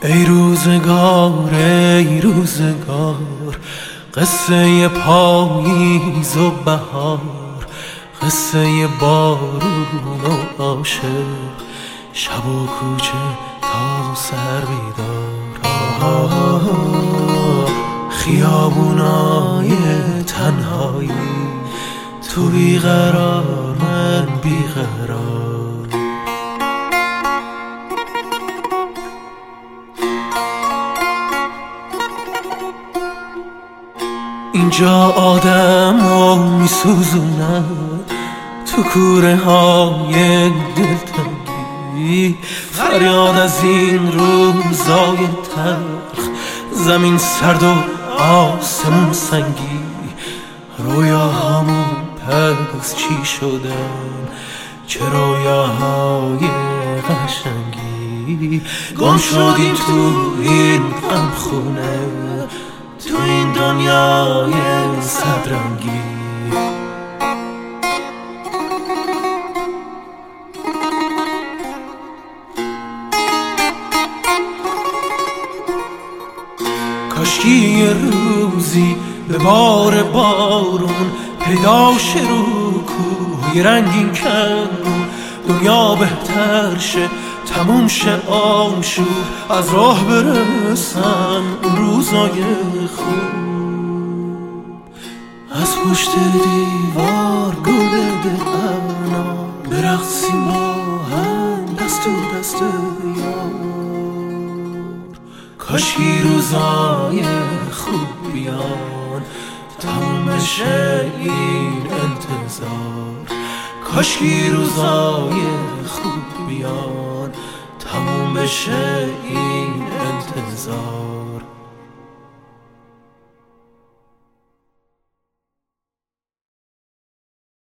ای روزگار ای روزگار، قصه پاییز و بهار، قصه بارون و عاشق، شب و کوچه تا سر بیدار. خیابونای تنهایی، تو بیقرار من بیقرار. اینجا آدمو میسوزونن تو کوره های دلتنگی، فریاد از این روزای تلخ، زمین سرد و آسمون سنگی. رویاهامون پس چی شدن؟ چه رویاهای قشنگی، گم شدیم تو این غمخونه، تو این دنیای صدرنگی. کاشکی یه روزی به بار بارون پیدا شه رو کوه رنگین کن، دنیا بهتر شه تموم شه آشوب، از راه برسن روزای خوب. از پشت دیوار گل بده انار، برقصیم با هم دست تو دست یار. کاشکی روزای خوب بیان تموم بشه این انتظار، کاشکی روزای خوب بیان تموم بشه این انتظار.